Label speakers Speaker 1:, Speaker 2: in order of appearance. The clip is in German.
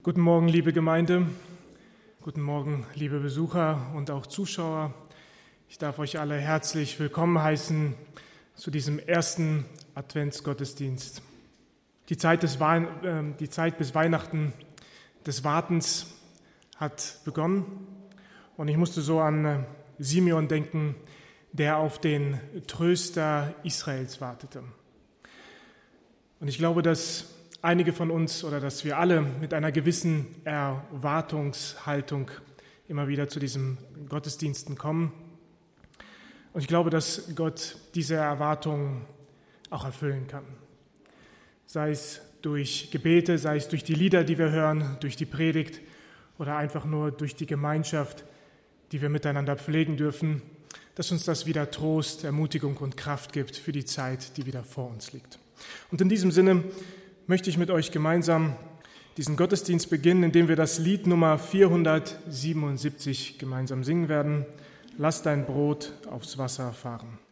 Speaker 1: Guten Morgen, liebe Gemeinde. Guten Morgen, liebe Besucher und auch Zuschauer. Ich darf euch alle herzlich willkommen heißen zu diesem ersten Adventsgottesdienst. Die Zeit bis Weihnachten des Wartens hat begonnen und ich musste so an Simeon denken, der auf den Tröster Israels wartete. Und ich glaube, dass einige von uns oder dass wir alle mit einer gewissen Erwartungshaltung immer wieder zu diesen Gottesdiensten kommen. Und ich glaube, dass Gott diese Erwartungen auch erfüllen kann. Sei es durch Gebete, sei es durch die Lieder, die wir hören, durch die Predigt oder einfach nur durch die Gemeinschaft, die wir miteinander pflegen dürfen, dass uns das wieder Trost, Ermutigung und Kraft gibt für die Zeit, die wieder vor uns liegt. Und in diesem Sinne möchte ich mit euch gemeinsam diesen Gottesdienst beginnen, indem wir das Lied Nummer 477 gemeinsam singen werden. Lass dein Brot aufs Wasser fahren.